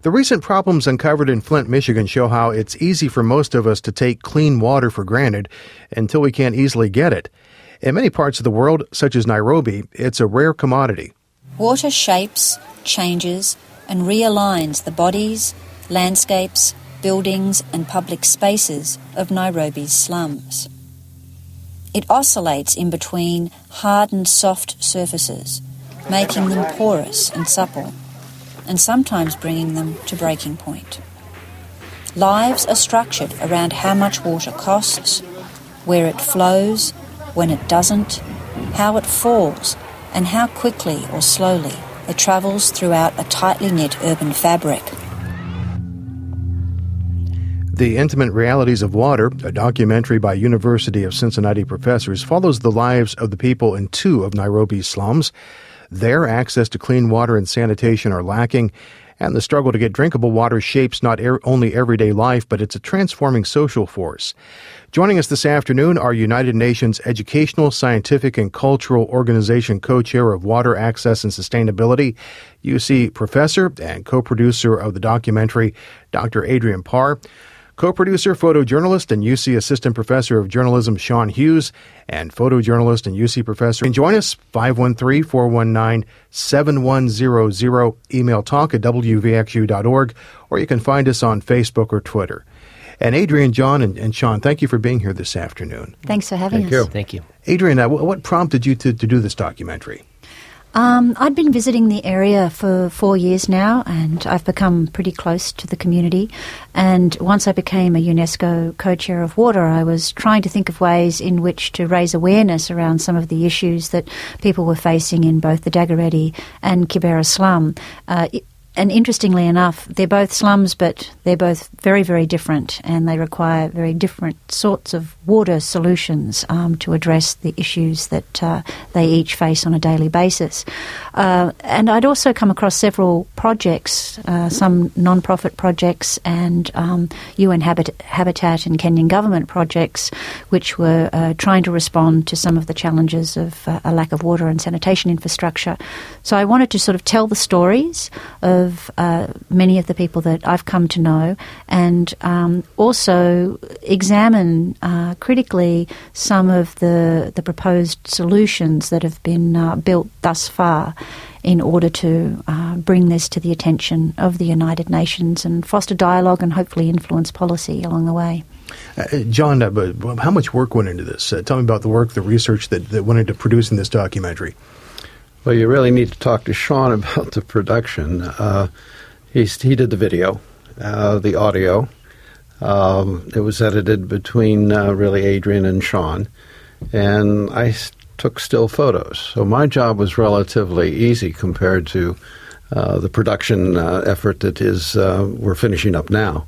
The recent problems uncovered in Flint, Michigan show how it's easy for most of us to take clean water for granted until we can't easily get it. In many parts of the world, such as Nairobi, it's a rare commodity. Water shapes, changes, and realigns the bodies, landscapes, buildings and public spaces of Nairobi's slums. It oscillates in between hard and soft surfaces, making them porous and supple, and sometimes bringing them to breaking point. Lives are structured around how much water costs, where it flows, when it doesn't, how it falls, and how quickly or slowly it travels throughout a tightly knit urban fabric. The Intimate Realities of Water, a documentary by University of Cincinnati professors, follows the lives of the people in two of Nairobi's slums. Their access to clean water and sanitation are lacking, and the struggle to get drinkable water shapes not only everyday life, but it's a transforming social force. Joining us this afternoon are United Nations Educational, Scientific, and Cultural Organization co-chair of Water Access and Sustainability, UC professor and co-producer of the documentary, Dr. Adrienne Parr, co-producer, photojournalist, and UC Assistant Professor of Journalism, Sean Hughes, and photojournalist and UC Professor. And join us, 513-419-7100, email talk@wvxu.org, or you can find us on Facebook or Twitter. And Adrienne, John, and Sean, thank you for being here this afternoon. Thanks for having us. Thank you. Adrienne, what prompted you to do this documentary? I'd been visiting the area for 4 years now, and I've become pretty close to the community. And once I became a UNESCO co-chair of water, I was trying to think of ways in which to raise awareness around some of the issues that people were facing in both the Dagoretti and Kibera slum. And interestingly enough, they're both slums, but they're both very, very different, and they require very different sorts of water solutions to address the issues that they each face on a daily basis. And I'd also come across several projects, some non-profit projects and UN Habitat and Kenyan government projects, which were trying to respond to some of the challenges of a lack of water and sanitation infrastructure. So I wanted to sort of tell the stories of many of the people that I've come to know, and also examine critically some of the proposed solutions that have been built thus far in order to bring this to the attention of the United Nations and foster dialogue and hopefully influence policy along the way. John, how much work went into this? Tell me about the work, the research that went into producing this documentary. Well, you really need to talk to Sean about the production. He did the video, the audio. It was edited between really Adrienne and Sean, and I took still photos. So my job was relatively easy compared to the production effort that we're finishing up now.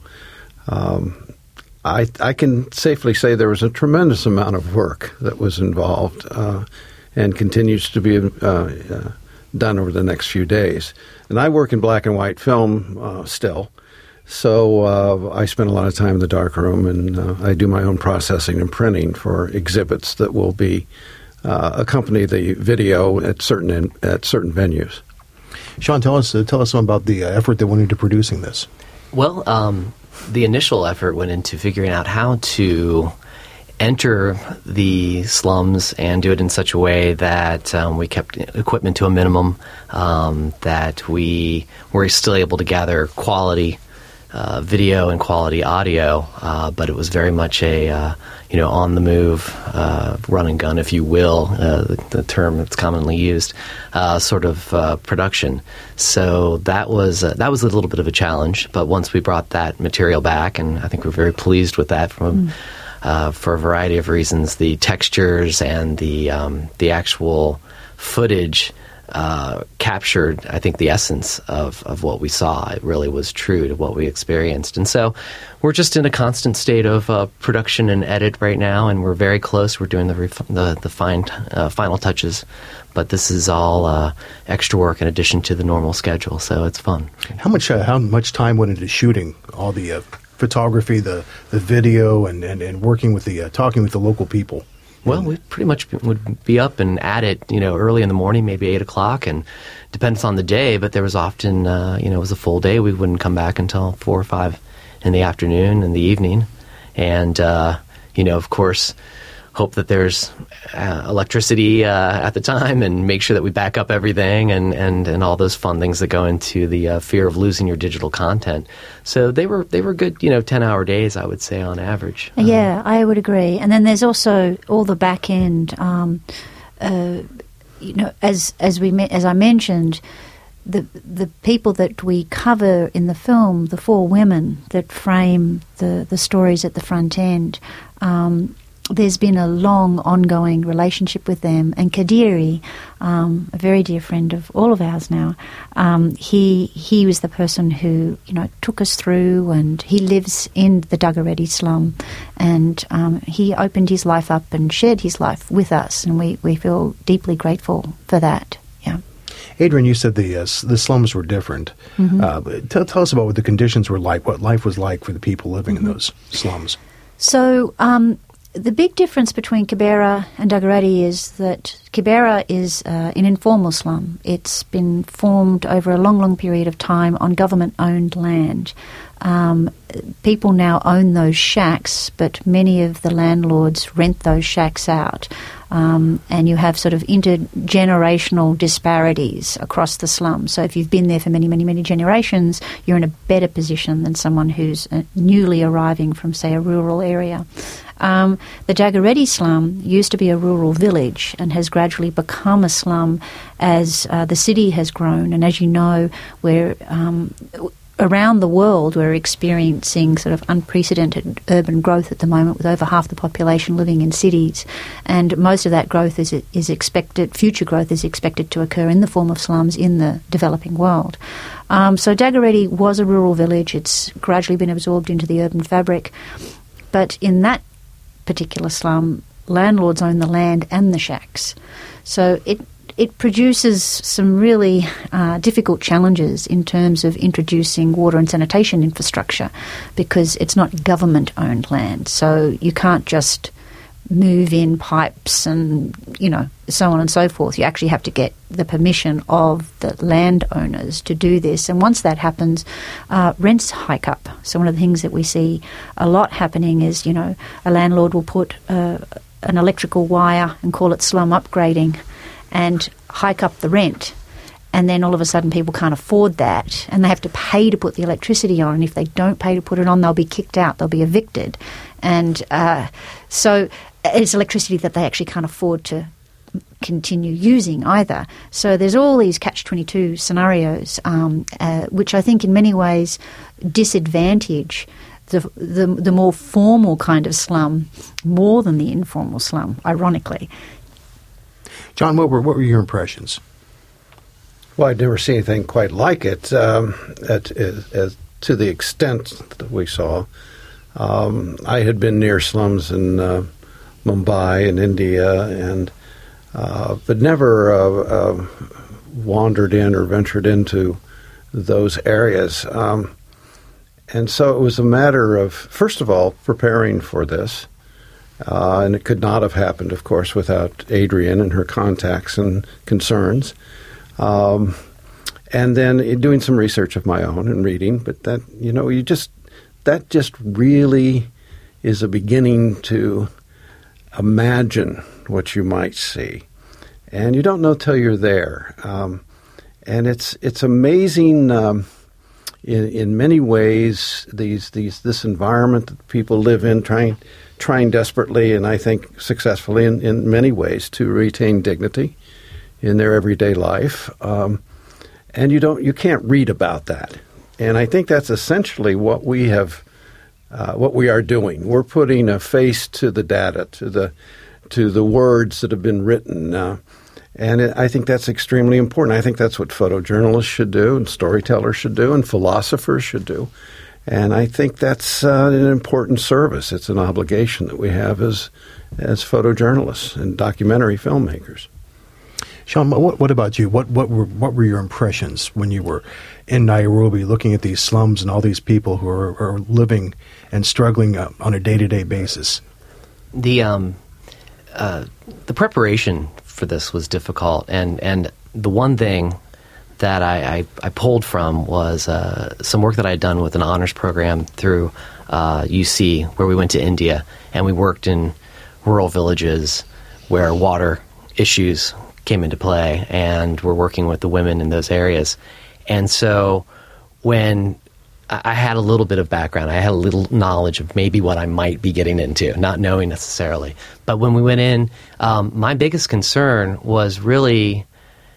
I can safely say there was a tremendous amount of work that was involved and continues to be done over the next few days. And I work in black and white film still, so I spend a lot of time in the darkroom, and I do my own processing and printing for exhibits that will be accompany the video at certain venues. Sean, tell us some about the effort that went into producing this. Well, the initial effort went into figuring out how to enter the slums and do it in such a way that we kept equipment to a minimum, that we were still able to gather quality video and quality audio, but it was very much a on the move, run and gun, if you will, the term that's commonly used, sort of production. So that was a little bit of a challenge. But once we brought that material back, and I think we're very pleased with that for a variety of reasons, the textures and the actual footage captured, I think, the essence of what we saw. It really was true to what we experienced. And so we're just in a constant state of production and edit right now, and we're very close. We're doing the final touches, but this is all extra work in addition to the normal schedule, so it's fun. How much time went into shooting all the photography, the video, and working with talking with the local people? Well, we pretty much would be up and at it, early in the morning, maybe 8 o'clock, and depends on the day, but there was often, it was a full day. We wouldn't come back until 4 or 5 in the afternoon, in the evening. And, of course, hope that there's electricity at the time and make sure that we back up everything and all those fun things that go into the fear of losing your digital content. So they were good, 10-hour days, I would say, on average. Yeah, I would agree. And then there's also all the back end, as I mentioned, the people that we cover in the film, the 4 women that frame the stories at the front end, there's been a long, ongoing relationship with them. And Kadiri, a very dear friend of all of ours now, he was the person who, took us through, and he lives in the Daggareddy slum, and he opened his life up and shared his life with us, and we feel deeply grateful for that. Yeah. Adrian, you said the slums were different. Mm-hmm. Tell us about what the conditions were like, what life was like for the people living in those slums. So, the big difference between Kibera and Daggareddy is that Kibera is an informal slum. It's been formed over a long, long period of time on government-owned land. People now own those shacks, but many of the landlords rent those shacks out. And you have sort of intergenerational disparities across the slum. So if you've been there for many, many, many generations, you're in a better position than someone who's newly arriving from, say, a rural area. The Daggareddy slum used to be a rural village and has gradually become a slum as the city has grown. And as you know, we're around the world, we're experiencing sort of unprecedented urban growth at the moment, with over half the population living in cities. And most of that growth is expected, future growth is expected to occur in the form of slums in the developing world. So Daggareddy was a rural village. It's gradually been absorbed into the urban fabric. But in that particular slum, landlords own the land and the shacks. So it produces some really difficult challenges in terms of introducing water and sanitation infrastructure, because it's not government-owned land. So you can't just move in pipes and, so on and so forth. You actually have to get the permission of the landowners to do this. And once that happens, rents hike up. So one of the things that we see a lot happening is, a landlord will put an electrical wire and call it slum upgrading and hike up the rent. And then all of a sudden people can't afford that, and they have to pay to put the electricity on. And if they don't pay to put it on, they'll be kicked out, they'll be evicted. And so it's electricity that they actually can't afford to continue using either. So there's all these catch-22 scenarios, which I think in many ways disadvantage the more formal kind of slum more than the informal slum, ironically. John, what were your impressions? Well, I'd never seen anything quite like it as to the extent that we saw. I had been near slums in Mumbai in India, and but never wandered in or ventured into those areas. And so it was a matter of, first of all, preparing for this. And it could not have happened, of course, without Adrian and her contacts and concerns. And then doing some research of my own and reading. But that, that just really is a beginning to imagine what you might see. And you don't know till you're there. And it's amazing in many ways, this environment that people live in, trying desperately, and I think successfully in many ways, to retain dignity in their everyday life. And you can't read about that. And I think that's essentially what we are doing. We're putting a face to the data, to the words that have been written. And I think that's extremely important. I think that's what photojournalists should do, and storytellers should do, and philosophers should do. And I think that's an important service. It's an obligation that we have as photojournalists and documentary filmmakers. Sean, what about you? What were your impressions when you were in Nairobi, looking at these slums and all these people who are living and struggling on a day-to-day basis? the preparation for this was difficult, and the one thing that I pulled from was some work that I had done with an honors program through UC, where we went to India, and we worked in rural villages where water issues came into play, and we're working with the women in those areas. And so when I had a little bit of background, I had a little knowledge of maybe what I might be getting into, not knowing necessarily. But when we went in, my biggest concern was really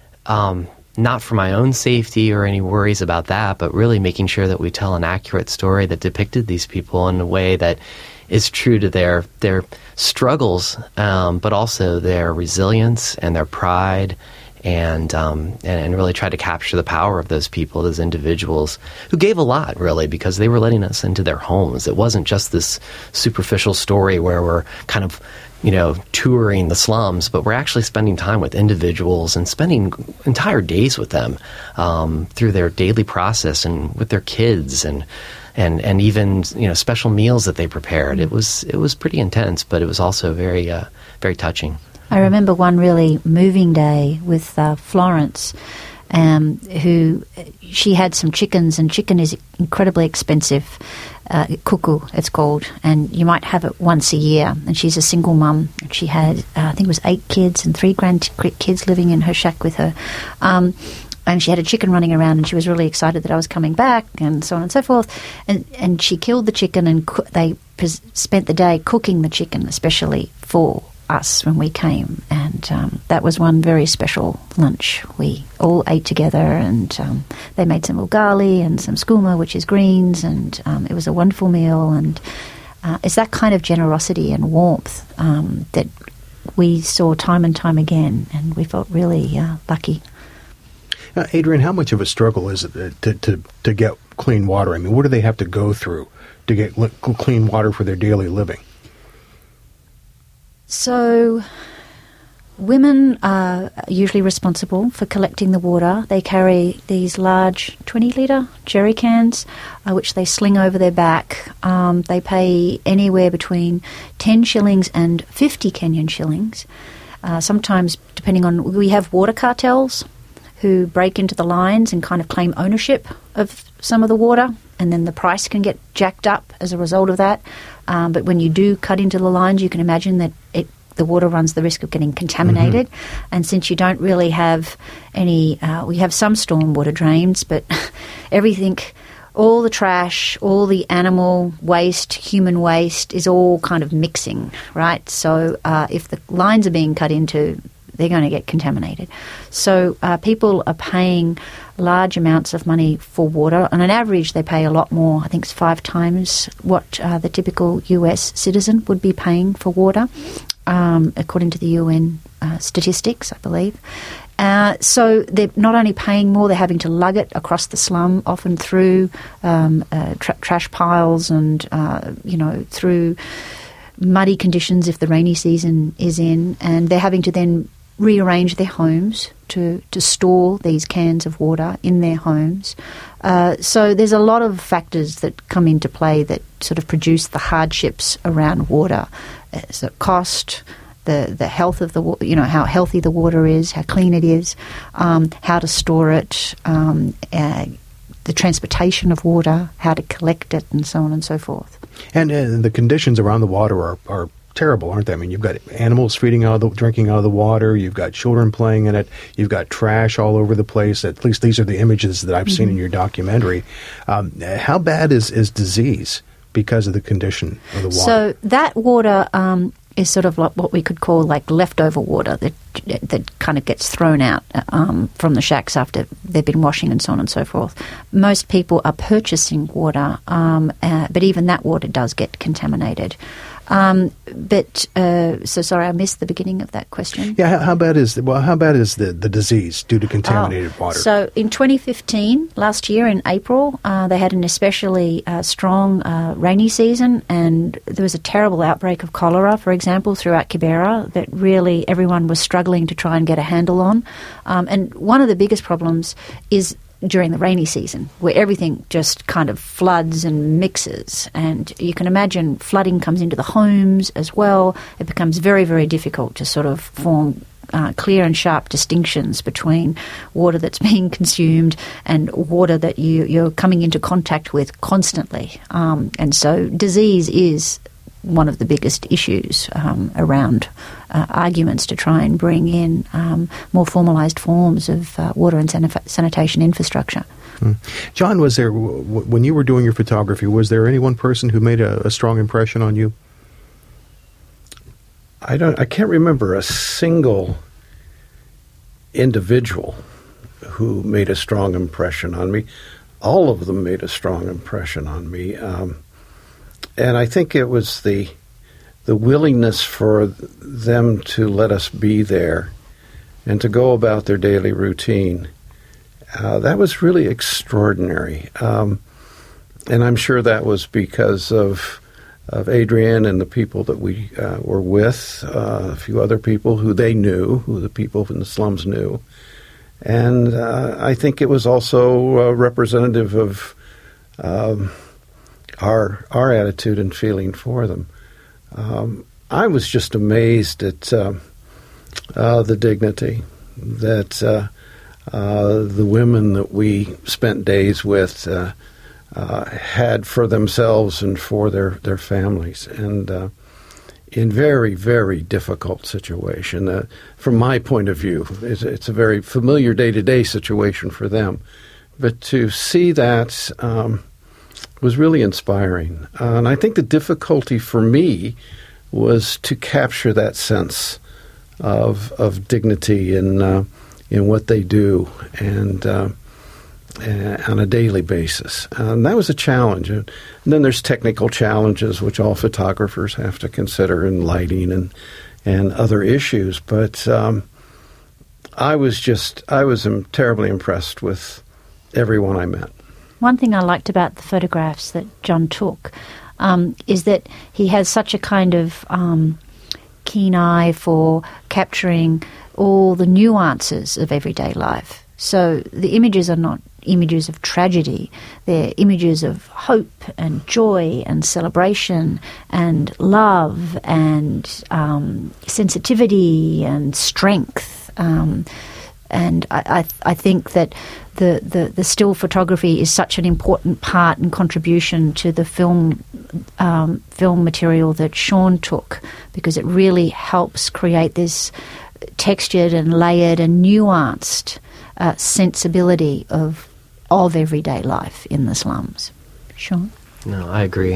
not for my own safety or any worries about that, but really making sure that we tell an accurate story that depicted these people in a way that is true to their struggles, but also their resilience and their pride, and really try to capture the power of those people, those individuals who gave a lot, really, because they were letting us into their homes. It wasn't just this superficial story where we're kind of touring the slums, but we're actually spending time with individuals and spending entire days with them through their daily process and with their kids and even special meals that they prepared. It was pretty intense, but it was also very very touching. I remember one really moving day with Florence, who she had some chickens, and chicken is incredibly expensive. Kuku, it's called, and you might have it once a year. And she's a single mum. She had, I think it was 8 kids and 3 grandkids living in her shack with her. And she had a chicken running around, and she was really excited that I was coming back, and so on and so forth. And she killed the chicken, and they spent the day cooking the chicken, especially for us when we came. And that was one very special lunch. We all ate together, and they made some ugali and some skooma, which is greens, and it was a wonderful meal. And it's that kind of generosity and warmth that we saw time and time again, and we felt really lucky. Adrian, how much of a struggle is it to get clean water? I mean, what do they have to go through to get clean water for their daily living? So women are usually responsible for collecting the water. They carry these large 20-litre jerry cans, which they sling over their back. They pay anywhere between 10 shillings and 50 Kenyan shillings. Sometimes, depending on, we have water cartels who break into the lines and kind of claim ownership of some of the water, and then the price can get jacked up as a result of that. But when you do cut into the lines, you can imagine that the water runs the risk of getting contaminated. Mm-hmm. And since you don't really have any, we have some stormwater drains, but everything, all the trash, all the animal waste, human waste is all kind of mixing, right? So if the lines are being cut into, they're going to get contaminated. So people are paying large amounts of money for water. On an average, they pay a lot more. I think it's 5 times what the typical US citizen would be paying for water, according to the UN statistics, I believe. So they're not only paying more, they're having to lug it across the slum, often through trash piles and, through muddy conditions if the rainy season is in, and they're having to then rearrange their homes to store these cans of water in their homes. So there's a lot of factors that come into play that sort of produce the hardships around water. So cost, the health of the water, how healthy the water is, how clean it is, how to store it, the transportation of water, how to collect it, and so on and so forth. And the conditions around the water are terrible, aren't they? I mean, you've got animals drinking out of the water, you've got children playing in it, you've got trash all over the place. At least these are the images that I've seen in your documentary. How bad is disease because of the condition of the water? So that water is sort of like what we could call like leftover water that kind of gets thrown out from the shacks after they've been washing and so on and so forth. Most people are purchasing water, but even that water does get contaminated. So sorry, I missed the beginning of that question. Yeah, how bad is the disease due to contaminated water? So in 2015, last year in April, they had an especially strong rainy season, and there was a terrible outbreak of cholera, for example, throughout Kibera that really everyone was struggling to try and get a handle on. And one of the biggest problems is during the rainy season, where everything just kind of floods and mixes. And you can imagine flooding comes into the homes as well. It becomes very, very difficult to sort of form clear and sharp distinctions between water that's being consumed and water that you're coming into contact with constantly. And so disease is one of the biggest issues around arguments to try and bring in more formalised forms of water and sanitation infrastructure. John, was there, when you were doing your photography, was there any one person who made a strong impression on you? I can't remember a single individual who made a strong impression on me. All of them made a strong impression on me. And I think it was the willingness for them to let us be there and to go about their daily routine. That was really extraordinary. And I'm sure that was because of Adrienne and the people that we were with, a few other people who they knew, who the people in the slums knew. And I think it was also representative of our attitude and feeling for them. I was just amazed at the dignity that the women that we spent days with had for themselves and for their families, and in very, very difficult situation. From my point of view, it's a very familiar day-to-day situation for them. But to see that was really inspiring. And I think the difficulty for me was to capture that sense of dignity in what they do and on a daily basis. And that was a challenge. And then there's technical challenges, which all photographers have to consider, in lighting and other issues. But I was terribly impressed with everyone I met. One thing I liked about the photographs that John took is that he has such a kind of keen eye for capturing all the nuances of everyday life. So the images are not images of tragedy. They're images of hope and joy and celebration and love and sensitivity and strength. And I think that the still photography is such an important part and contribution to the film material that Sean took, because it really helps create this textured and layered and nuanced sensibility of everyday life in the slums. Sean? No, I agree.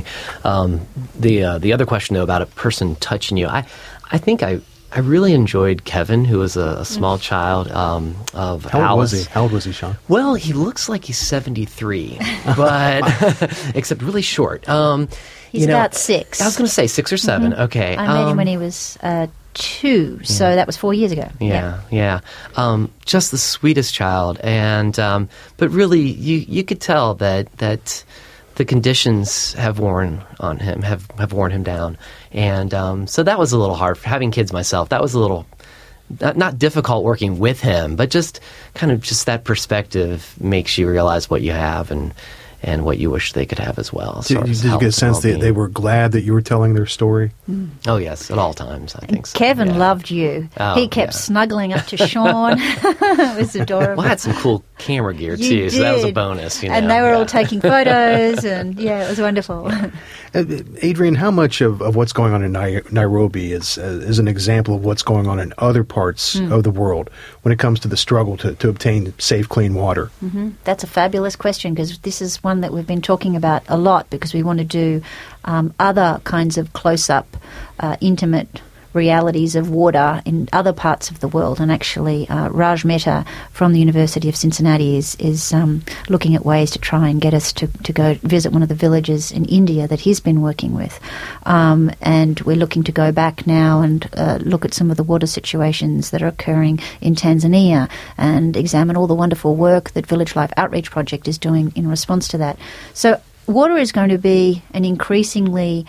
The other question, though, about a person touching you, I think I really enjoyed Kevin, who was a small child of How old was he? How old was he, Sean? Well, he looks like he's 73, but except really short. He's about 6. I was going to say 6 or 7. Mm-hmm. Okay. I met him when he was 2, so that was 4 years ago. Yeah. Just the sweetest child, and but really, you could tell that the conditions have worn on him, have worn him down, and so that was a little hard. For having kids myself, that was a little not difficult working with him, but just kind of just that perspective makes you realize what you have and what you wish they could have as well. Did you get a sense that they were glad that you were telling their story? Mm. Oh, yes, at all times, I think so. Kevin loved you. Oh, he kept snuggling up to Sean. It was adorable. Well, I had some cool camera gear, too, so that was a bonus. And they were all taking photos, and it was wonderful. Adrienne, how much of what's going on in Nairobi is an example of what's going on in other parts of the world when it comes to the struggle to obtain safe, clean water? Mm-hmm. That's a fabulous question, because this is one that we've been talking about a lot, because we want to do other kinds of close-up, intimate realities of water in other parts of the world. And actually, Raj Mehta from the University of Cincinnati is looking at ways to try and get us to go visit one of the villages in India that he's been working with. And we're looking to go back now and look at some of the water situations that are occurring in Tanzania and examine all the wonderful work that Village Life Outreach Project is doing in response to that. So water is going to be an increasingly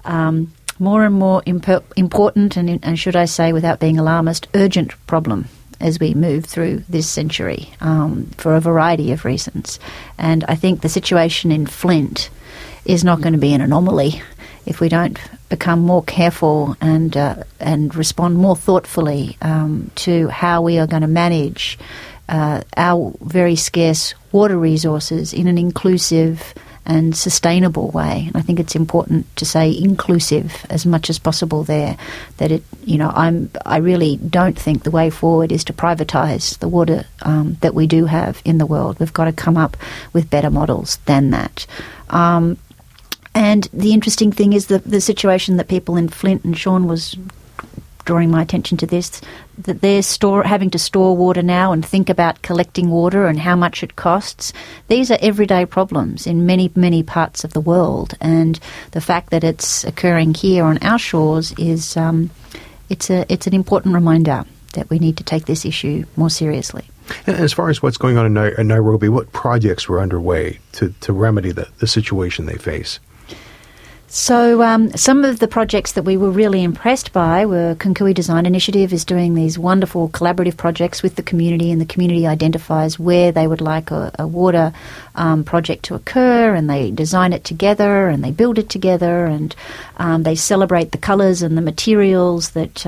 more and more important and should I say, without being alarmist, urgent problem as we move through this century for a variety of reasons. And I think the situation in Flint is not going to be an anomaly if we don't become more careful and respond more thoughtfully to how we are going to manage our very scarce water resources in an inclusive and sustainable way. And I think it's important to say inclusive as much as possible there. That I really don't think the way forward is to privatise the water that we do have in the world. We've got to come up with better models than that. And the interesting thing is the situation that people in Flint, and Sean was drawing my attention to this, that they're having to store water now and think about collecting water and how much it costs. These are everyday problems in many, many parts of the world, and the fact that it's occurring here on our shores is it's an important reminder that we need to take this issue more seriously. And as far as what's going on in Nairobi, what projects were underway to remedy the situation they face? So some of the projects that we were really impressed by were Kukui Design Initiative is doing these wonderful collaborative projects with the community, and the community identifies where they would like a water project to occur, and they design it together and they build it together, and they celebrate the colours and the materials that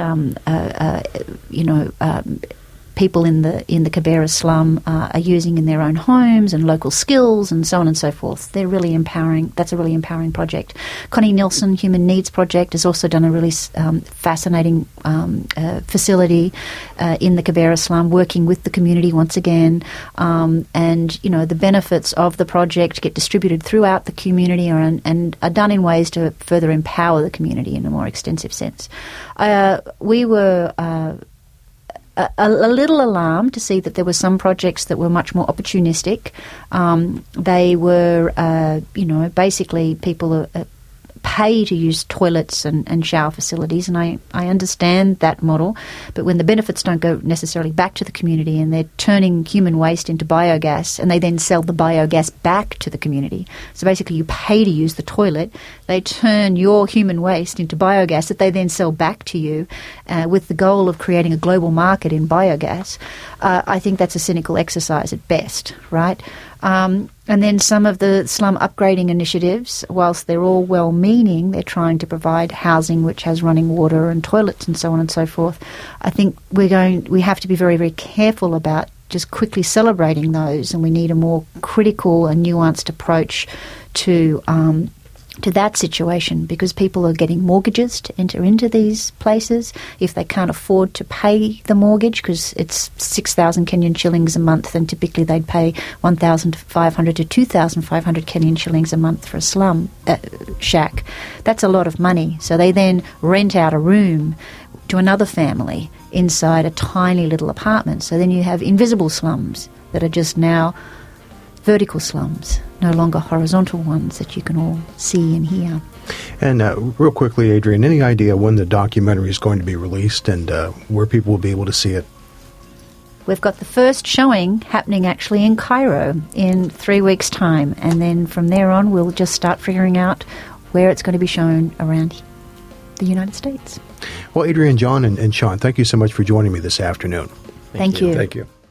people in the Kibera slum are using in their own homes, and local skills and so on and so forth. They're really empowering. That's a really empowering project. Connie Nielsen Human Needs Project has also done a really fascinating facility in the Kibera slum, working with the community once again. And the benefits of the project get distributed throughout the community and are done in ways to further empower the community in a more extensive sense. We were a little alarmed to see that there were some projects that were much more opportunistic. They were, basically people pay to use toilets and shower facilities, and I understand that model, but when the benefits don't go necessarily back to the community and they're turning human waste into biogas and they then sell the biogas back to the community, so basically you pay to use the toilet, they turn your human waste into biogas that they then sell back to you with the goal of creating a global market in biogas. I think that's a cynical exercise at best, right? And then some of the slum upgrading initiatives, whilst they're all well-meaning, they're trying to provide housing which has running water and toilets and so on and so forth. I think we have to be very, very careful about just quickly celebrating those, and we need a more critical and nuanced approach to that situation, because people are getting mortgages to enter into these places if they can't afford to pay the mortgage, because it's 6,000 Kenyan shillings a month, and typically they'd pay 1,500 to 2,500 Kenyan shillings a month for a slum shack. That's a lot of money. So they then rent out a room to another family inside a tiny little apartment. So then you have invisible slums that are just now vertical slums, no longer horizontal ones that you can all see and hear. And real quickly, Adrienne, any idea when the documentary is going to be released and where people will be able to see it? We've got the first showing happening actually in Cairo in 3 weeks' time, and then from there on we'll just start figuring out where it's going to be shown around the United States. Well, Adrienne, John, and Sean, thank you so much for joining me this afternoon. Thank you. Thank you.